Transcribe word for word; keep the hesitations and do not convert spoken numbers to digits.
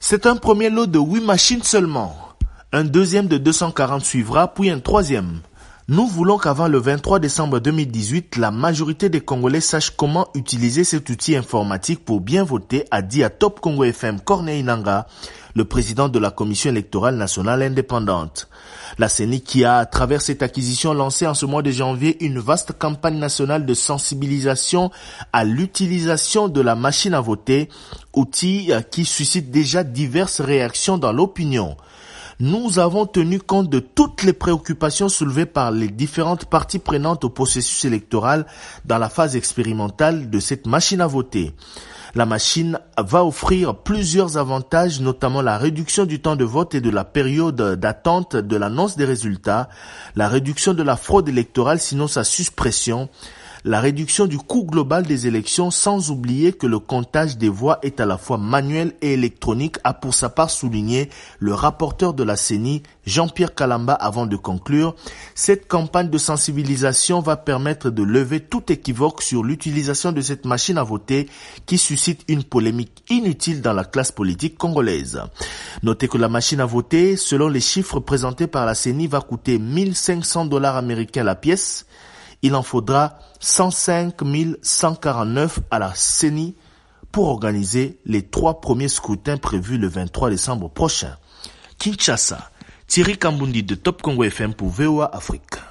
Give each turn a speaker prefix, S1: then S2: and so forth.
S1: C'est un premier lot de huit machines seulement. Un deuxième de deux cent quarante suivra, puis un troisième. Nous voulons qu'avant le vingt-trois décembre deux mille dix-huit, la majorité des Congolais sachent comment utiliser cet outil informatique pour bien voter, a dit à Top Congo F M Corneille Nangaa, le président de la Commission électorale nationale indépendante. La C E N I qui a, à travers cette acquisition, lancé en ce mois de janvier une vaste campagne nationale de sensibilisation à l'utilisation de la machine à voter, outil qui suscite déjà diverses réactions dans l'opinion. Nous avons tenu compte de toutes les préoccupations soulevées par les différentes parties prenantes au processus électoral dans la phase expérimentale de cette machine à voter. La machine va offrir plusieurs avantages, notamment la réduction du temps de vote et de la période d'attente de l'annonce des résultats, la réduction de la fraude électorale sinon sa suppression, la réduction du coût global des élections, sans oublier que le comptage des voix est à la fois manuel et électronique, a pour sa part souligné le rapporteur de la C E N I, Jean-Pierre Kalamba, avant de conclure. Cette campagne de sensibilisation va permettre de lever tout équivoque sur l'utilisation de cette machine à voter qui suscite une polémique inutile dans la classe politique congolaise. Notez que la machine à voter, selon les chiffres présentés par la C E N I, va coûter mille cinq cents dollars américains la pièce. Il en faudra cent cinq mille cent quarante-neuf à la C E N I pour organiser les trois premiers scrutins prévus le vingt-trois décembre prochain. Kinshasa, Thierry Kambundi de Top Congo F M pour V O A Afrique.